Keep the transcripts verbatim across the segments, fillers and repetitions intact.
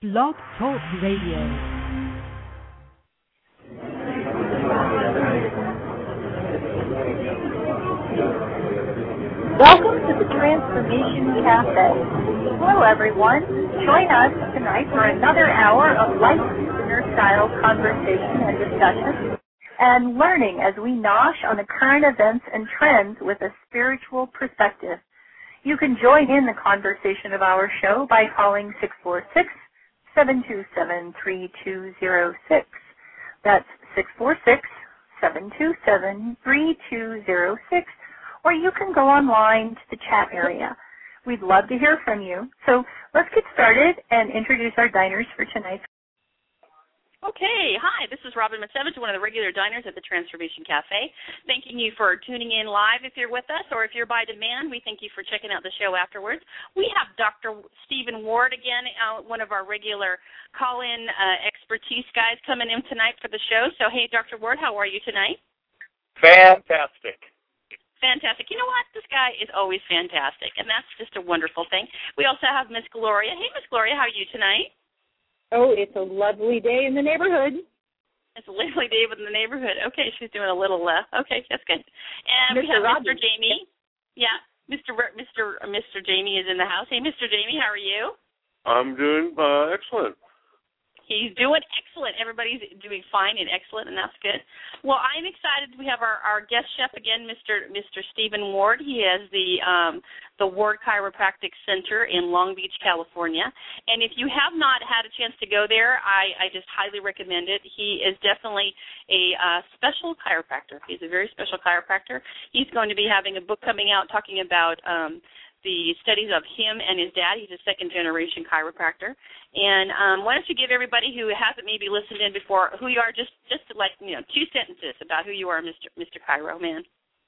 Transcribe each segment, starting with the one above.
Blog Talk Radio. Welcome to the Transformation Cafe. Hello, everyone. Join us tonight for another hour of life-style conversation and discussion and learning as we nosh on the current events and trends with a spiritual perspective. You can join in the conversation of our show by calling six four six, seven two seven, three two zero six. That's six four six, seven two seven, three two zero six. Or you can go online to the chat area. We'd love to hear from you. So let's get started and introduce our diners for tonight. Okay, hi, this is Robin Matsevich, one of the regular diners at the Transformation Cafe. Thanking you for tuning in live if you're with us, or if you're by demand, we thank you for checking out the show afterwards. We have Doctor Stephen Ward again, uh, one of our regular call-in uh, expertise guys coming in tonight for the show. So, hey, Doctor Ward, how are you tonight? Fantastic. Fantastic. You know what? This guy is always fantastic, and that's just a wonderful thing. We also have Miss Gloria. Hey, Miss Gloria, how are you tonight? Oh, it's a lovely day in the neighborhood. It's a lovely day in the neighborhood. Okay, she's doing a little, uh, okay, that's good. And Mister we have Robbins. Mister Jamie. Yeah, Mister R- Mister uh, Mister Jamie is in the house. Hey, Mister Jamie, how are you? I'm doing uh, excellent. He's doing excellent. Everybody's doing fine and excellent, and that's good. Well, I'm excited. We have our, our guest chef again, Mister Mister Stephen Ward. He has the um, the Ward Chiropractic Center in Long Beach, California. And if you have not had a chance to go there, I, I just highly recommend it. He is definitely a uh, special chiropractor. He's a very special chiropractor. He's going to be having a book coming out talking about um, the studies of him and his dad. He's a second-generation chiropractor. And um, why don't you give everybody who hasn't maybe listened in before who you are, just just like, you know, two sentences about who you are, Mister Mister Chiro, man.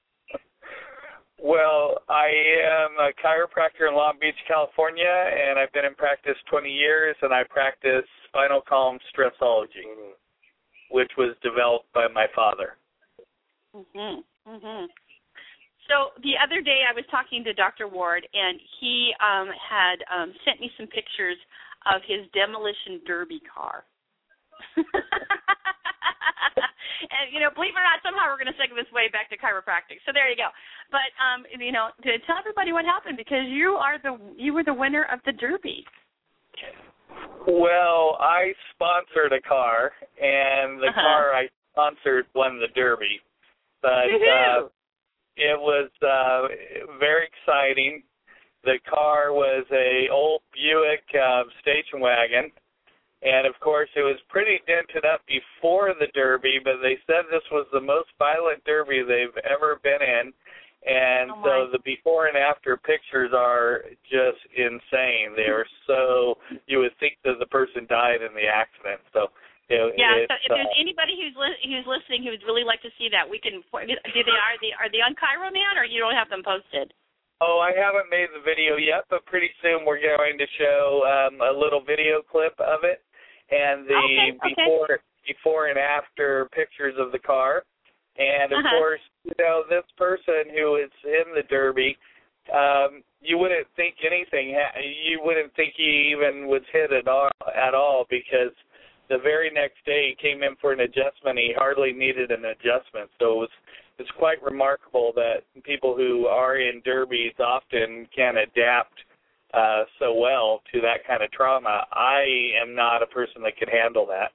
Well, I am a chiropractor in Long Beach, California, and I've been in practice twenty years, and I practice spinal column stressology, which was developed by my father. Mm-hmm. Mm-hmm. So the other day I was talking to Doctor Ward, and he um, had um, sent me some pictures of his demolition derby car. And, you know, believe it or not, somehow we're going to segue this way back to chiropractic. So there you go. But, um, you know, to tell everybody what happened, because you are the you were the winner of the derby. Well, I sponsored a car, and the Uh-huh. car I sponsored won the derby. But uh, it was uh, very exciting. The car was a old Buick uh, station wagon, and of course it was pretty dented up before the derby, but they said this was the most violent derby they've ever been in, and oh so the before and after pictures are just insane. They are so, you would think that the person died in the accident. So It, yeah, it, so if there's uh, anybody who's li- who's listening who would really like to see that, we can. Do they are they are they on Chiro Man, or you don't have them posted? Oh, I haven't made the video yet, but pretty soon we're going to show um, a little video clip of it and the okay, okay. before before and after pictures of the car. And of uh-huh. course, you know, this person who is in the derby, um, you wouldn't think anything. Ha- you wouldn't think he even was hit at all at all because the very next day he came in for an adjustment. He hardly needed an adjustment. So it was it's quite remarkable that people who are in derbies often can adapt uh, so well to that kind of trauma. I am not a person that could handle that.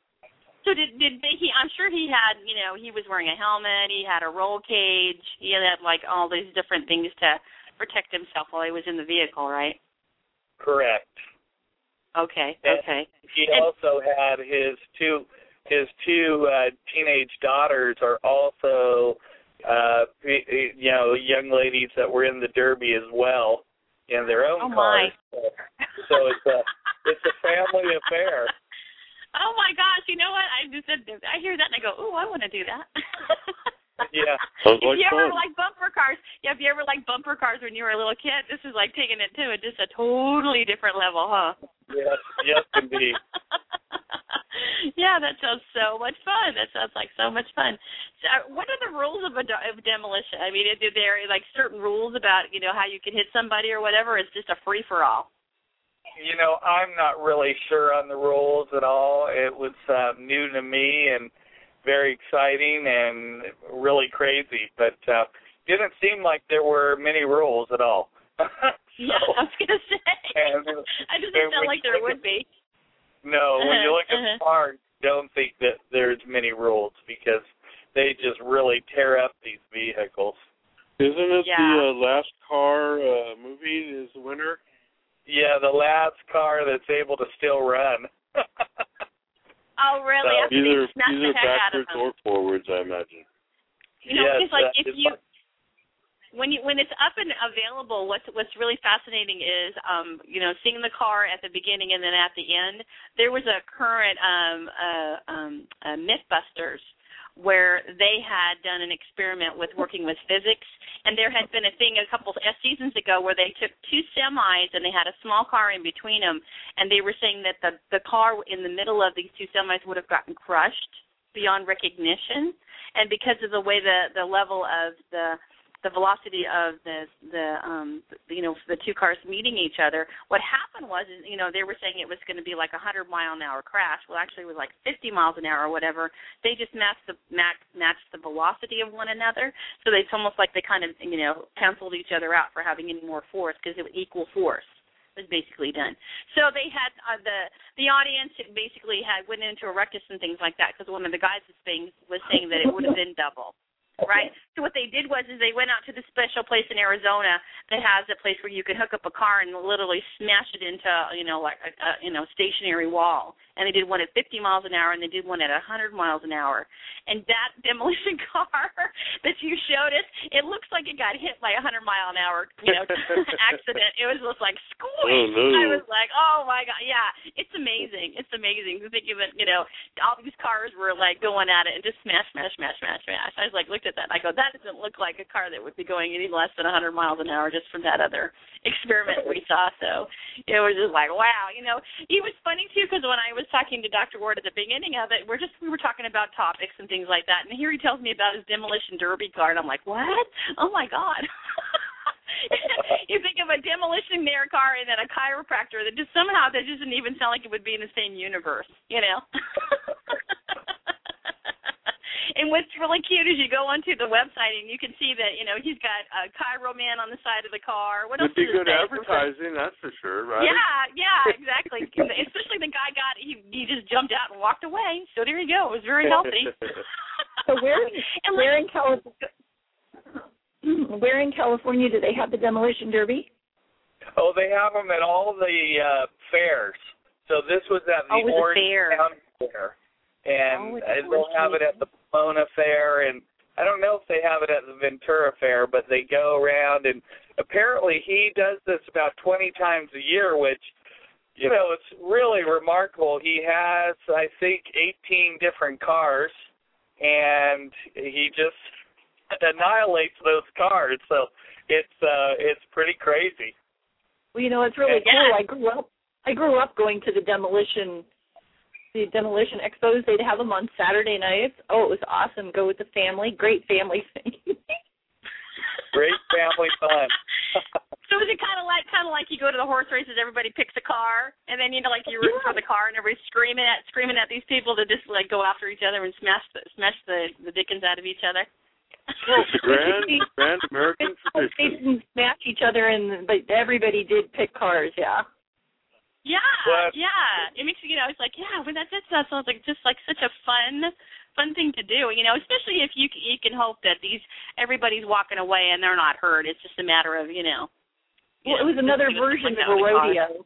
So did did he? I'm sure he had. You know, he was wearing a helmet. He had a roll cage. He had like all these different things to protect himself while he was in the vehicle, right? Correct. Okay. And okay. He and, also had his two his two uh, teenage daughters are also uh, you know young ladies that were in the derby as well in their own oh cars. My. So, so it's a it's a family affair. Oh my gosh! You know what? I just said I hear that and I go, "Ooh, I want to do that." Yeah. If you ever like bumper cars, yeah, if you ever like bumper cars when you were a little kid, this is like taking it to a, just a totally different level, huh? Yes, yes, indeed. Yeah, that sounds so much fun. That sounds like so much fun. So, what are the rules of a de- of demolition? I mean, are there like certain rules about you know how you can hit somebody or whatever? It's just a free for all. you know, I'm not really sure on the rules at all. It was uh, new to me and very exciting and really crazy, but uh, didn't seem like there were many rules at all. so, yeah, I was going to say. And, I just didn't sound like there would be. No, when you look at uh-huh. the car, don't think that there's many rules because they just really tear up these vehicles. Isn't it yeah. the uh, Last Car uh, movie is the winner? Yeah, the last car that's able to still run. Oh, really? So, After either they smash either the heck out of backwards them. or forwards, I imagine. You know, yes, because like uh, if you when you when it's up and available, what's what's really fascinating is um you know seeing the car at the beginning and then at the end. There was a current um uh um uh, MythBusters where they had done an experiment with working with physics, and there had been a thing a couple of seasons ago where they took two semis and they had a small car in between them, and they were saying that the the car in the middle of these two semis would have gotten crushed beyond recognition, and because of the way the the level of the the velocity of the the um you know the two cars meeting each other, what happened was is, you know they were saying it was going to be like a hundred mile an hour crash. Well, actually it was like fifty miles an hour or whatever. They just matched the match, matched the velocity of one another, so it's almost like they kind of you know canceled each other out for having any more force because it was equal force was basically done. So they had uh, the the audience basically had went into a ruckus and things like that because one of the guys was saying was saying that it would have been double. Right. So what they did was is they went out to the special place in Arizona that has a place where you can hook up a car and literally smash it into you know like a, a you know stationary wall. And they did one at fifty miles an hour and they did one at one hundred miles an hour. And that demolition car that you showed us, it looks like it got hit by a hundred mile an hour you know accident. It was just like squish. Oh, no. I was like, oh my god, yeah, it's amazing. It's amazing to think of it. You know, all these cars were like going at it and just smash, smash, smash, smash, smash. I was like, looked at that. And I go, that doesn't look like a car that would be going any less than one hundred miles an hour just from that other experiment we saw. So it was just like, wow. You know, it was funny, too, because when I was talking to Doctor Ward at the beginning of it, we're just we were talking about topics and things like that. And here he tells me about his demolition derby car. And I'm like, what? Oh, my God. You think of a demolition there car and then a chiropractor that just somehow that doesn't even sound like it would be in the same universe, you know? And what's really cute is you go onto the website and you can see that, you know, he's got a Chiro Man on the side of the car. What else It'd be does it good say? advertising, that's for sure, right? Yeah, yeah, exactly. Especially the guy got, he, he just jumped out and walked away. So there you go. It was very healthy. So where, and where, like, in California, where in California do they have the demolition derby? Oh, they have them at all the uh, fairs. So this was at the oh, Orange fair. County Fair. And oh, they'll have it at the Pomona Fair, and I don't know if they have it at the Ventura Fair, but they go around, and apparently he does this about twenty times a year, which, you know, it's really remarkable. He has, I think, eighteen different cars, and he just annihilates those cars, so it's uh, it's pretty crazy. Well, you know, it's really Yeah. cool. I grew up, I grew up going to the demolition the demolition expos. They'd have them on Saturday nights. Oh, it was awesome. Go with the family. Great family thing. Great family fun. So is it kind of like kind of like you go to the horse races, everybody picks a car, and then you know like you're rooting for the car, and everybody's screaming at screaming at these people to just like go after each other and smash the, smash the the dickens out of each other. It's a grand, grand American They tradition. didn't smash each other, and but everybody did pick cars. Yeah. Yeah, But, yeah. It makes you, you know, it's like, yeah, when that, that sounds like just like such a fun, fun thing to do, you know, especially if you you can hope that these, everybody's walking away and they're not hurt. It's just a matter of, you know. You Well, know, it was another version of a rodeo.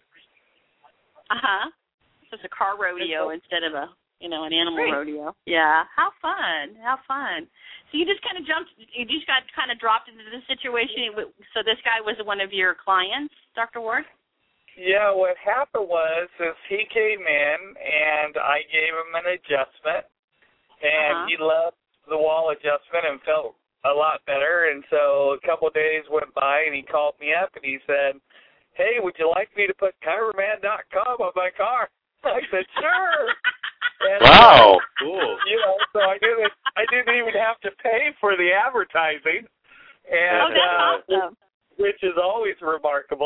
Uh-huh. So it's a car rodeo instead of a, you know, an animal Right. rodeo. Yeah. How fun. How fun. So you just kind of jumped, you just got kind of dropped into the situation. So this guy was one of your clients, Doctor Ward? Yeah, what happened was is he came in and I gave him an adjustment, and Uh-huh. he loved the wall adjustment and felt a lot better. And so a couple of days went by, and he called me up and he said, "Hey, would you like me to put Chiroman dot com on my car?" I said, "Sure." And, Wow, uh, cool. You know, so I didn't I didn't even have to pay for the advertising, and Oh, that's uh, awesome. which is always remarkable.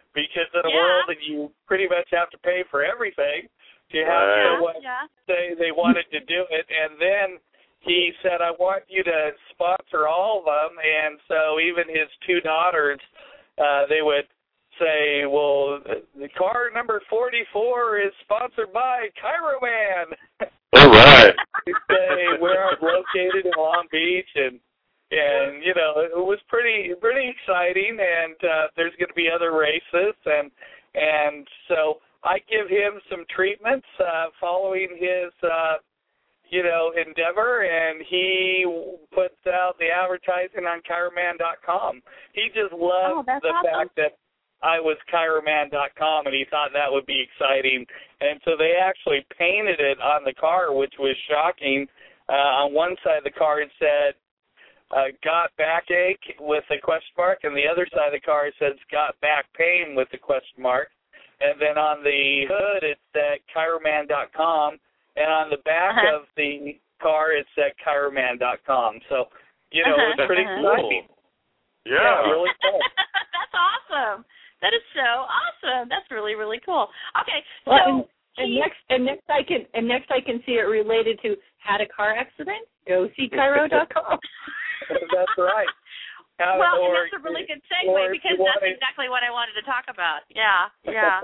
because in a yeah. world that you pretty much have to pay for everything, you have Right. someone yeah. say they wanted to do it, and then he said, I want you to sponsor all of them, and so even his two daughters, uh, they would say, well, the car number forty-four is sponsored by Chiroman. All right. They say where I'm located in Long Beach, and and you know it was pretty pretty exciting. And uh, there's going to be other races, and and so I give him some treatments uh, following his uh, you know endeavor, and he puts out the advertising on Chiroman dot com. He just loves oh, that's the awesome. fact that I was Chiroman dot com, and he thought that would be exciting. And so they actually painted it on the car, which was shocking. Uh, on one side of the car it said, uh, got backache with a question mark, and the other side of the car it says, got back pain with a question mark. And then on the hood it said Chiroman dot com, and on the back uh-huh. of the car it said Chiroman dot com. So, you know, uh-huh. it was pretty uh-huh. exciting. Yeah. Yeah, really cool. That's awesome. That is so awesome. That's really, really cool. Okay, so Well, and, and he, next and next I can and next I can see it related to had a car accident. Go see Chiro dot com. That's right. How, well, or, and that's a really good segue or because you that's wanted, exactly what I wanted to talk about. Yeah, yeah.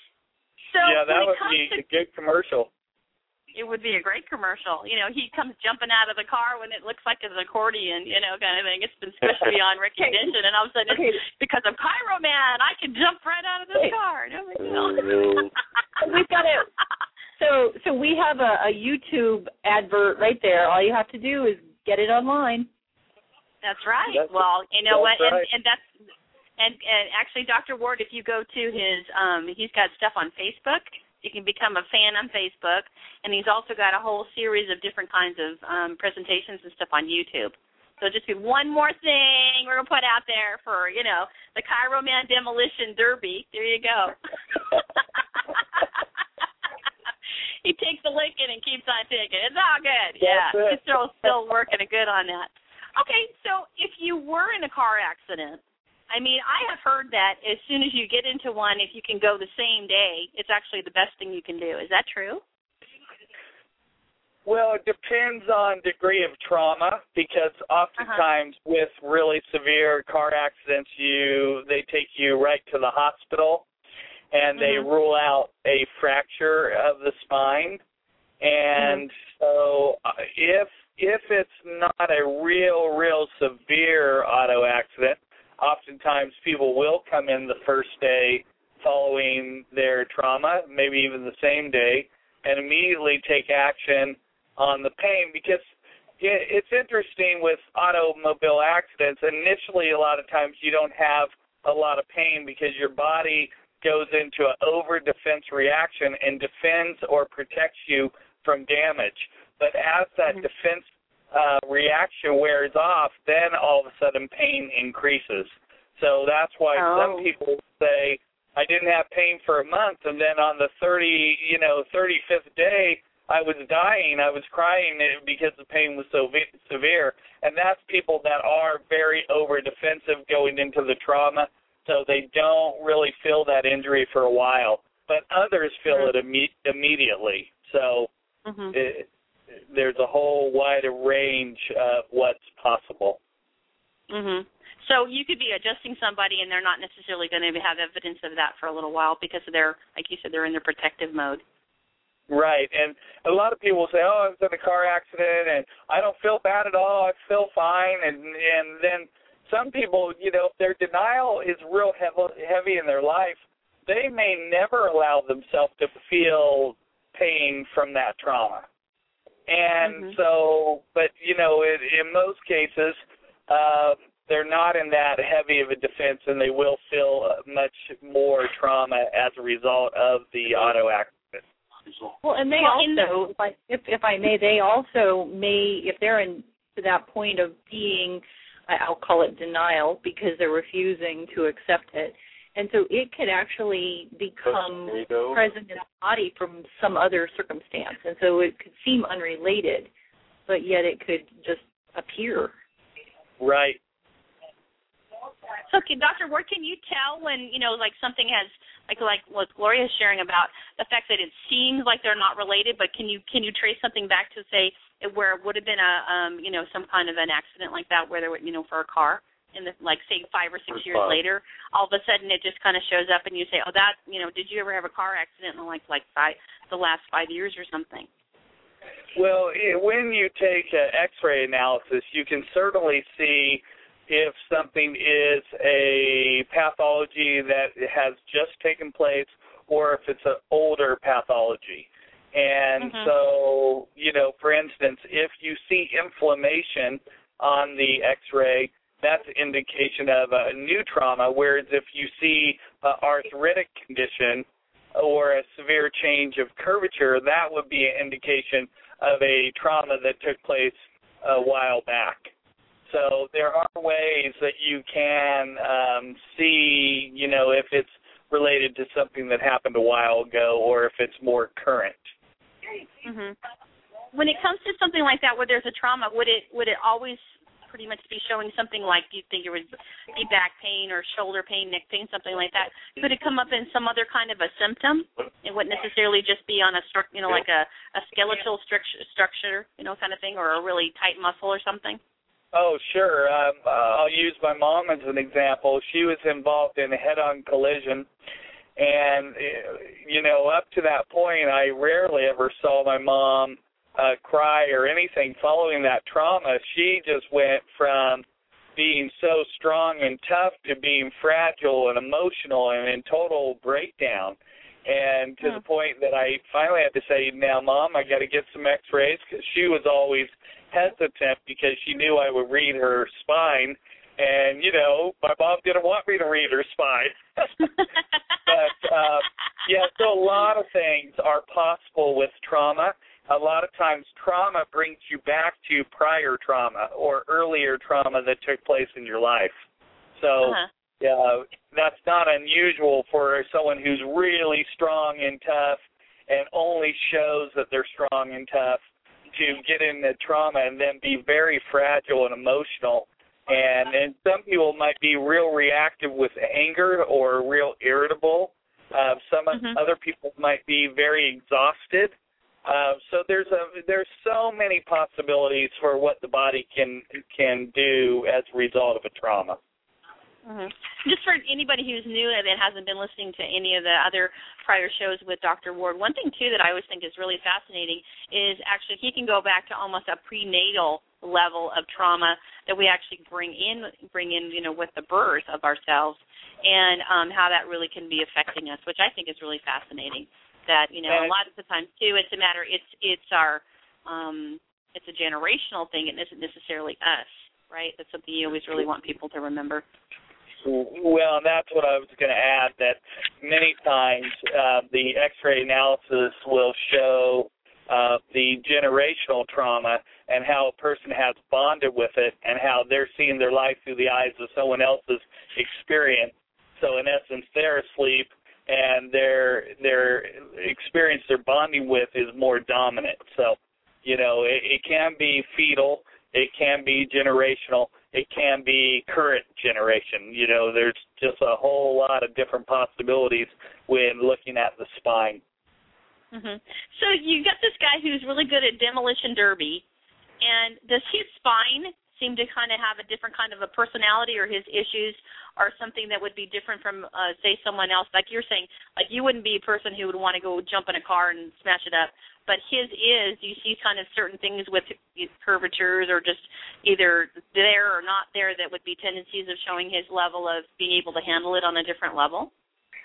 So yeah, that when it would comes be to, a good commercial. it would be a great commercial. You know, he comes jumping out of the car when it looks like it's an accordion, you know, kind of thing. It's been squished beyond recognition, and all of a sudden, Okay. it's because of Chiroman, I can jump right out of this Wait. car. No big deal. We've got it. So so we have a, a YouTube advert right there. All you have to do is get it online. That's right. That's- well, you know what, that's and, right. and that's and and actually, Doctor Ward, if you go to his, um, he's got stuff on Facebook. You can become a fan on Facebook, and he's also got a whole series of different kinds of um, presentations and stuff on YouTube. So just be one more thing we're going to put out there for, you know, the Chiroman Demolition Derby. There you go. He takes the licking and keeps on taking. It's all good. Yeah, That's it. he's still, still working good on that. Okay, so if you were in a car accident, I mean, I have heard that as soon as you get into one, if you can go the same day, it's actually the best thing you can do. Is that true? Well, it depends on degree of trauma, because oftentimes uh-huh. with really severe car accidents, you they take you right to the hospital, and they mm-hmm. rule out a fracture of the spine. And mm-hmm. so uh, if if it's not a real, real severe auto accident, oftentimes people will come in the first day following their trauma, maybe even the same day, and immediately take action on the pain, because it's interesting with automobile accidents. Initially, a lot of times you don't have a lot of pain because your body goes into an over-defense reaction and defends or protects you from damage. But as that mm-hmm. defense uh, reaction wears off, then all of a sudden pain increases. So that's why oh. some people say, I didn't have pain for a month, and then on the thirty, you know, thirty-fifth day, I was dying. I was crying because the pain was so ve- severe. And that's people that are very over-defensive going into the trauma, so they don't really feel that injury for a while. But others feel mm-hmm. it imme- immediately. So mm-hmm. it, there's a whole wide range of what's possible. Mm-hmm. So you could be adjusting somebody, and they're not necessarily going to have evidence of that for a little while because they're, like you said, they're in their protective mode. Right, and a lot of people say, oh, I was in a car accident, and I don't feel bad at all, I feel fine, and and then some people, you know, if their denial is real heavy, heavy in their life, they may never allow themselves to feel pain from that trauma. And mm-hmm. so, but, you know, in, in most cases, uh, they're not in that heavy of a defense, and they will feel much more trauma as a result of the auto accident. Well, and they well, also, the, if, I, if if I may, they also may, if they're in to that point of being, I'll call it denial, because they're refusing to accept it, and so it could actually become present in the body from some other circumstance, and so it could seem unrelated, but yet it could just appear. Right. So, can, Doctor Ward, can you tell when, you know, like something has, like like what Gloria is sharing about the fact that it seems like they're not related, but can you can you trace something back to say where it would have been a, um, you know, some kind of an accident like that, where there, you know, for a car, in the, like say five or six years later, all of a sudden it just kind of shows up and you say, oh, that, you know, did you ever have a car accident in like like five, the last five years or something? Well, when you take an X-ray analysis, you can certainly see if something is a pathology that has just taken place or if it's an older pathology. And mm-hmm. so, you know, for instance, if you see inflammation on the X-ray, that's an indication of a new trauma, whereas if you see an arthritic condition or a severe change of curvature, that would be an indication of a trauma that took place a while back. So there are ways that you can um, see, you know, if it's related to something that happened a while ago or if it's more current. Mm-hmm. When it comes to something like that where there's a trauma, would it would it always pretty much be showing something like, do you think it would be back pain or shoulder pain, neck pain, something like that? Could it come up in some other kind of a symptom? It wouldn't necessarily just be on a, you know, like a, a skeletal structure, structure, you know, kind of thing, or a really tight muscle or something? Oh, sure. Um, uh, I'll use my mom as an example. She was involved in a head-on collision, and, you know, up to that point, I rarely ever saw my mom uh, cry or anything following that trauma. She just went from being so strong and tough to being fragile and emotional and in total breakdown. And to hmm. the point that I finally had to say, now, Mom, I got to get some x-rays, because she was always hesitant because she knew I would read her spine. And, you know, my mom didn't want me to read her spine. But, uh, yeah, so a lot of things are possible with trauma. A lot of times trauma brings you back to prior trauma or earlier trauma that took place in your life. So uh-huh. yeah, that's not unusual for someone who's really strong and tough and only shows that they're strong and tough to get into trauma and then be very fragile and emotional. And, and some people might be real reactive with anger or real irritable. Uh, some mm-hmm. other people might be very exhausted. Uh, so there's a there's so many possibilities for what the body can can do as a result of a trauma. Mm-hmm. Just for anybody who's new and hasn't been listening to any of the other prior shows with Doctor Ward, one thing, too, that I always think is really fascinating is actually he can go back to almost a prenatal level of trauma that we actually bring in, bring in, you know, with the birth of ourselves, and um, how that really can be affecting us, which I think is really fascinating. That, you know, a lot of the times, too, it's a matter, it's it's our, um, it's a generational thing. It isn't necessarily us, right? That's something you always really want people to remember. Well, that's what I was going to add, that many times uh, the X-ray analysis will show uh, the generational trauma and how a person has bonded with it and how they're seeing their life through the eyes of someone else's experience. So, in essence, they're asleep, and their their experience they're bonding with is more dominant. So, you know, it, it can be fetal, it can be generational, it can be current generation. You know, there's just a whole lot of different possibilities when looking at the spine. Mm-hmm. So you got this guy who's really good at demolition derby, and does his spine seem to kind of have a different kind of a personality, or his issues are something that would be different from, uh, say, someone else? Like you're saying, like you wouldn't be a person who would want to go jump in a car and smash it up, but his is, do you see kind of certain things with curvatures or just either there or not there that would be tendencies of showing his level of being able to handle it on a different level?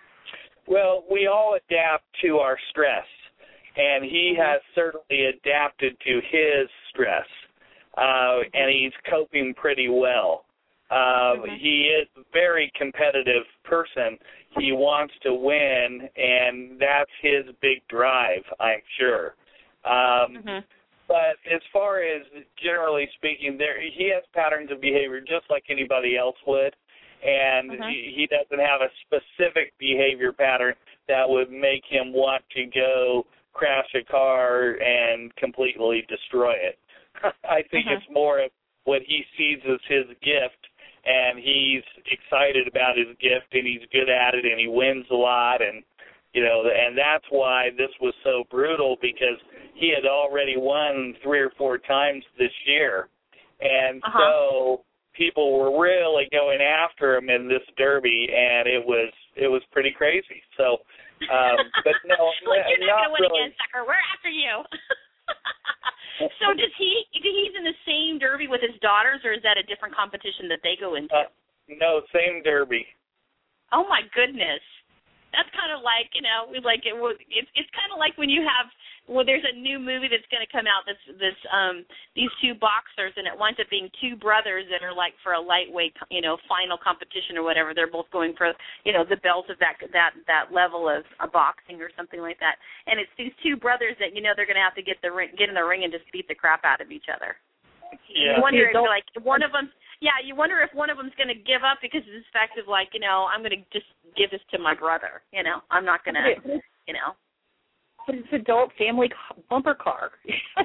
Well, we all adapt to our stress, and he mm-hmm. has certainly adapted to his stress. Uh, and he's coping pretty well. Uh, mm-hmm. He is a very competitive person. He wants to win, and that's his big drive, I'm sure. Um, mm-hmm. But as far as generally speaking, there he has patterns of behavior just like anybody else would, and mm-hmm. he, he doesn't have a specific behavior pattern that would make him want to go crash a car and completely destroy it. I think mm-hmm. it's more of what he sees as his gift and he's excited about his gift, and he's good at it, and he wins a lot, and you know, and that's why this was so brutal, because he had already won three or four times this year, and uh-huh. so people were really going after him in this derby, and it was it was pretty crazy. So, um, but no, like, you're not, not going to win really. again, sucker. We're after you. So does he? He's in the same derby with his daughters, or is that a different competition that they go into? Uh, no, same derby. Oh my goodness, that's kind of like, you know, like it was. It's it's kind of like when you have. Well, there's a new movie that's going to come out. That's this um these two boxers, and it winds up being two brothers that are like for a lightweight, you know, final competition or whatever. They're both going for, you know, the belt of that that that level of uh, boxing or something like that. And it's these two brothers that, you know, they're going to have to get the ring, get in the ring and just beat the crap out of each other. Yeah. You wonder if like one of them. Yeah, you wonder if one of them's going to give up because of this fact of like, you know, I'm going to just give this to my brother. You know, I'm not going to, you know. But it's adult family bumper car. I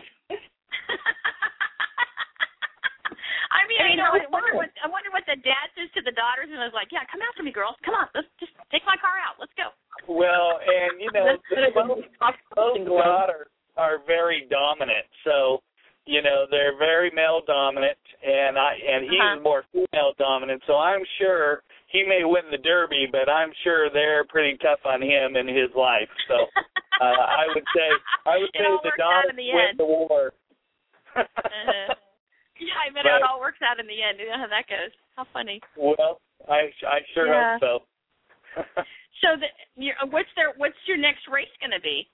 mean, you know, I wonder what I wonder what the dad says to the daughters, and I was like, "Yeah, come after me, girls. Come on, let's just take my car out. Let's go." Well, and you know, both, both daughters are very dominant, so you know they're very male dominant, and I and he's uh-huh. more female dominant. So I'm sure he may win the derby, but I'm sure they're pretty tough on him in his life. So. Uh, I would say I would say the daughters win the war. uh-huh. Yeah, I bet it all works out in the end. You know how that goes. How funny. Well, I I sure yeah. hope so. So, the, you're, what's their what's your next race going to be?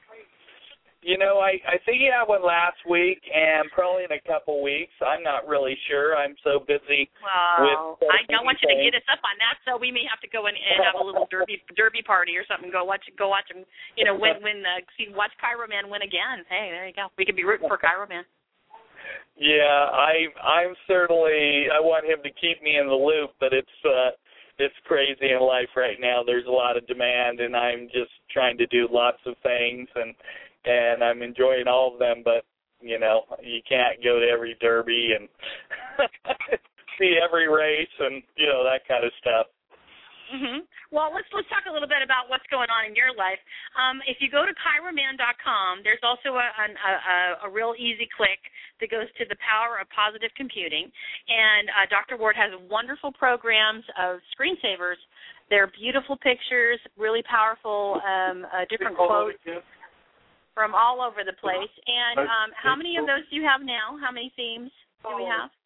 You know, I, I think he had one last week, and probably in a couple weeks. I'm not really sure. I'm so busy. Well, with I don't want you to get us up on that, so we may have to go in and have a little derby derby party or something. Go watch go watch him. You know, win win the see watch Cairo Man win again. Hey, there you go. We could be rooting for Cairo Man. Yeah, I I'm certainly I want him to keep me in the loop, but it's uh, it's crazy in life right now. There's a lot of demand, and I'm just trying to do lots of things and. And I'm enjoying all of them, but, you know, you can't go to every derby and see every race and, you know, that kind of stuff. Mm-hmm. Well, let's let's talk a little bit about what's going on in your life. Um, if you go to Cairo Man dot com, there's also a, a, a, a real easy click that goes to the power of positive computing. And uh, Doctor Ward has wonderful programs of screensavers. They're beautiful pictures, really powerful, um, uh, different quotes. From all over the place. And um, how many of those do you have now? How many themes do we have?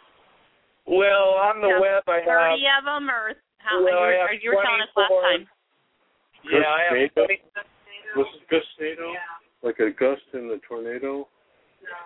Well, on the web I have thirty of them, or how? Well, you, were, you were telling us last time. Yeah, I have twenty. Was it gustado? Yeah. Like a gust in the tornado? No.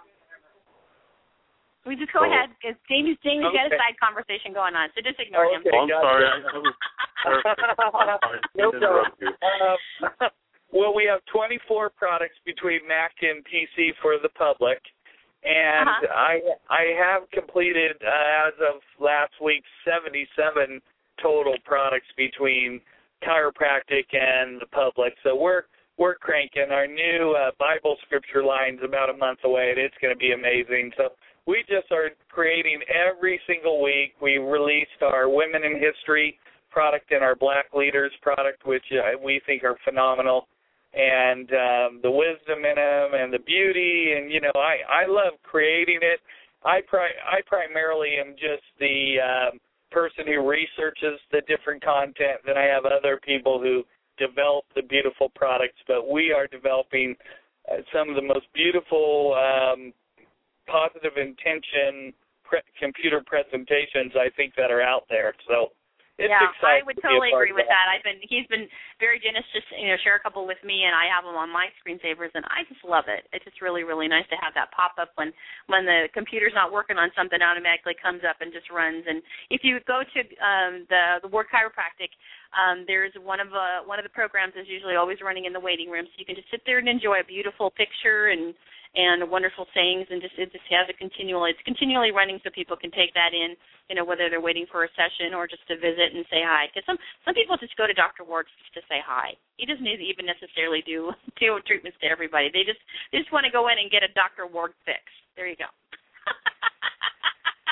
We just go oh. ahead. Because Jamie's Jamie's okay. got a side conversation going on, so just ignore okay, him. Oh, I'm sorry. I, I was perfect. No problem. Um, Well, we have twenty-four products between Mac and P C for the public, and uh-huh. I I have completed, uh, as of last week, seventy-seven total products between chiropractic and the public. So we're we're cranking. Our new uh, Bible scripture line's about a month away, and it's going to be amazing. So we just are creating every single week. We released our Women in History product and our Black Leaders product, which uh, we think are phenomenal. And um, the wisdom in them and the beauty, and, you know, I, I love creating it. I pri- I primarily am just the um, person who researches the different content. Then I have other people who develop the beautiful products, but we are developing uh, some of the most beautiful um, positive intention pre- computer presentations I think that are out there. So. It's yeah, I would to totally agree with that. that. I've been he's been very generous to you know share a couple with me, and I have them on my screensavers, and I just love it. It's just really really nice to have that pop up when when the computer's not working on something, automatically comes up and just runs. And if you go to um, the the Ward Chiropractic, um, there's one of uh, one of the programs is usually always running in the waiting room, so you can just sit there and enjoy a beautiful picture and. and wonderful sayings, and just it just has a continual, it's continually running so people can take that in, you know, whether they're waiting for a session or just to visit and say hi. Because some, some people just go to Doctor Ward just to say hi. He doesn't even necessarily do, do treatments to everybody. They just, they just want to go in and get a Doctor Ward fix. There you go.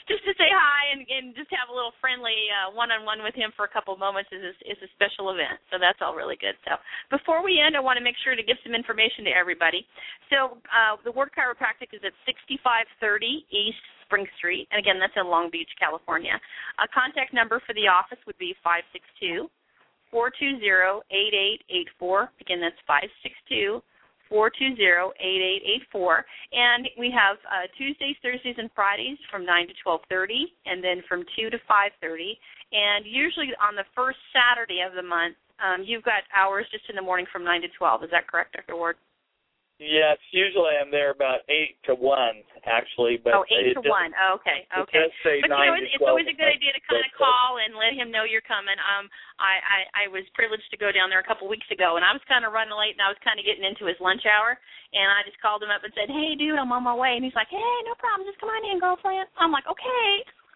just to say hi and, and just have a little friendly uh, one-on-one with him for a couple of moments is a, is a special event. So that's all really good. So before we end, I want to make sure to give some information to everybody. So uh, the Ward Chiropractic is at sixty-five thirty East Spring Street. And, again, that's in Long Beach, California. A contact number for the office would be five six two, four two zero, eight eight eight four. Again, that's five six two, four two zero, eight eight eight four. And we have uh, Tuesdays, Thursdays, and Fridays from nine to twelve thirty, and then from two to five thirty. And usually on the first Saturday of the month, um, you've got hours just in the morning from nine to twelve. Is that correct, Doctor Ward? Yes, usually I'm there about eight to one, actually. But oh, eight to just, one. Oh, okay, okay. It does say but you know, it's, it's always a good idea to kind of but, call and let him know you're coming. Um, I, I, I was privileged to go down there a couple weeks ago, and I was kind of running late, and I was kind of getting into his lunch hour, and I just called him up and said, hey, dude, I'm on my way. And he's like, hey, no problem, just come on in, girlfriend. I'm like, okay.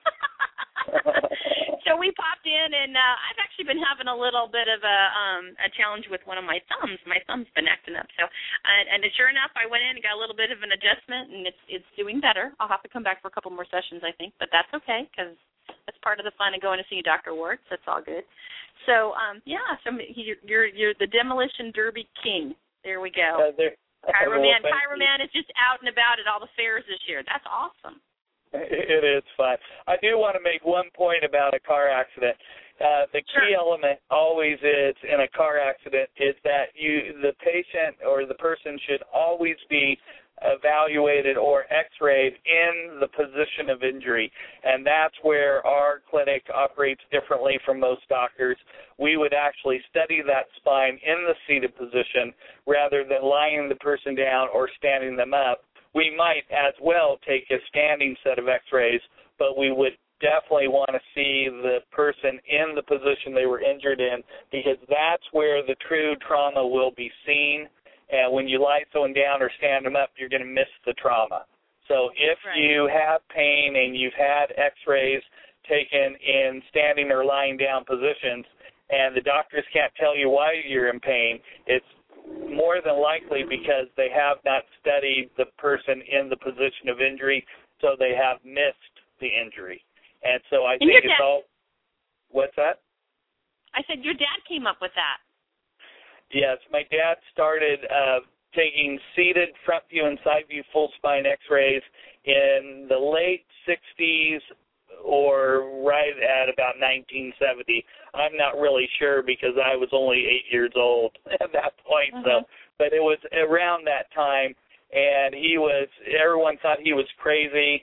So we popped in, and uh, I've actually been having a little bit of a um, a challenge with one of my thumbs. My thumb's been acting up. So, and, and sure enough, I went in and got a little bit of an adjustment, and it's it's doing better. I'll have to come back for a couple more sessions, I think, but that's okay because that's part of the fun of going to see Doctor Ward. So it's all good. So um, yeah, so you're you're, you're the Demolition Derby King. There we go. Uh, there, Chiroman, well, Chiroman is just out and about at all the fairs this year. That's awesome. It is fun. I do want to make one point about a car accident. Uh, the key sure. element always is in a car accident is that you, the patient or the person should always be evaluated or x-rayed in the position of injury, and that's where our clinic operates differently from most doctors. We would actually study that spine in the seated position rather than lying the person down or standing them up. We might as well take a standing set of x-rays, but we would definitely want to see the person in the position they were injured in because that's where the true trauma will be seen. And when you lie someone down or stand them up, you're going to miss the trauma. So if right. you have pain and you've had x-rays taken in standing or lying down positions and the doctors can't tell you why you're in pain, it's more than likely because they have not studied the person in the position of injury, so they have missed the injury. And so I and think it's dad, all – what's that? I said your dad came up with that. Yes, my dad started uh, taking seated front view and side view full spine x-rays in the late sixties or right at about nineteen seventy. I'm not really sure because I was only eight years old at that point. Mm-hmm. So, but it was around that time, and he was. Everyone thought he was crazy,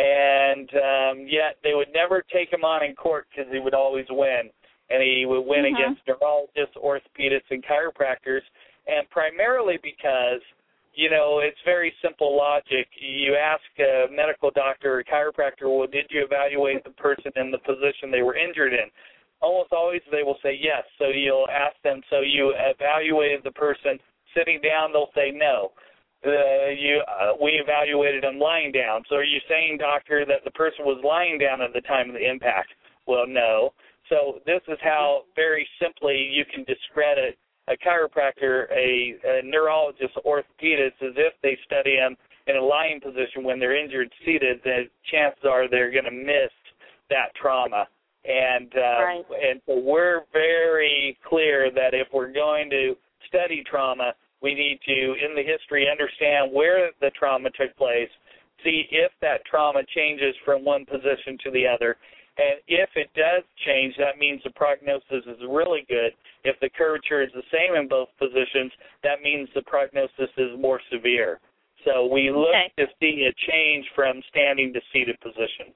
and um, yet they would never take him on in court because he would always win, and he would win mm-hmm. against neurologists, orthopedists, and chiropractors, and primarily because. You know, it's very simple logic. You ask a medical doctor or a chiropractor, well, did you evaluate the person in the position they were injured in? Almost always they will say yes. So you'll ask them, so you evaluated the person sitting down? They'll say no. Uh, you, uh, we evaluated them lying down. So are you saying, doctor, that the person was lying down at the time of the impact? Well, no. So this is how very simply you can discredit a chiropractor, a, a neurologist, orthopedist, as if they study them in a lying position when they're injured seated, then chances are they're going to miss that trauma. And uh, right. and so we're very clear that if we're going to study trauma, we need to, in the history, understand where the trauma took place, see if that trauma changes from one position to the other. And if it does change, that means the prognosis is really good. If the curvature is the same in both positions, that means the prognosis is more severe. So we look okay. to see a change from standing to seated position.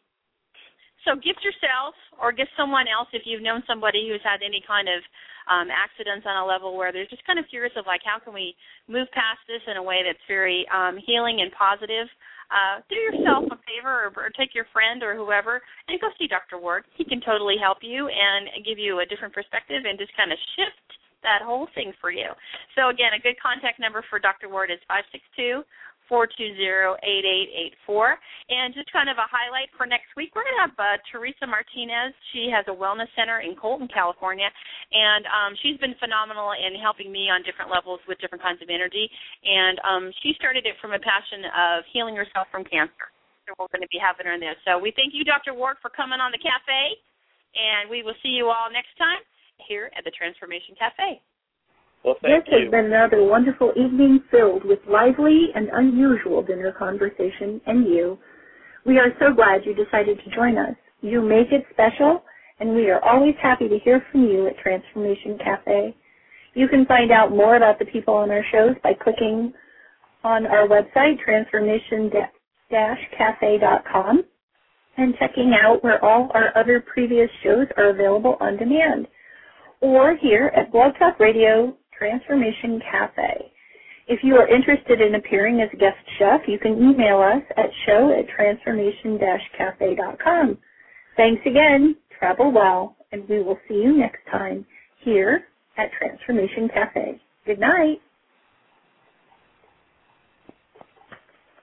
So gift yourself or gift someone else if you've known somebody who's had any kind of um, accidents on a level where they're just kind of curious of, like, how can we move past this in a way that's very um, healing and positive. Uh, do yourself a favor or, or take your friend or whoever and go see Doctor Ward. He can totally help you and give you a different perspective and just kind of shift that whole thing for you. So, again, a good contact number for Doctor Ward is five six two, four two zero, eight eight eight four. And just kind of a highlight for next week, we're going to have uh, Teresa Martinez. She has a wellness center in Colton, California, and um, she's been phenomenal in helping me on different levels with different kinds of energy. And um, she started it from a passion of healing herself from cancer. So we're going to be having her in there. So we thank you, Doctor Ward, for coming on the cafe, and we will see you all next time here at the Transformation Cafe. Well, thank this you. has been another wonderful evening filled with lively and unusual dinner conversation and you. We are so glad you decided to join us. You make it special, and we are always happy to hear from you at Transformation Cafe. You can find out more about the people on our shows by clicking on our website, transformation dash cafe dot com, and checking out where all our other previous shows are available on demand, or here at Blog Talk Radio Transformation Cafe. If you are interested in appearing as a guest chef, you can email us at show at transformation dash cafe dot com. Thanks again, travel well, and we will see you next time here at Transformation Cafe. Good night.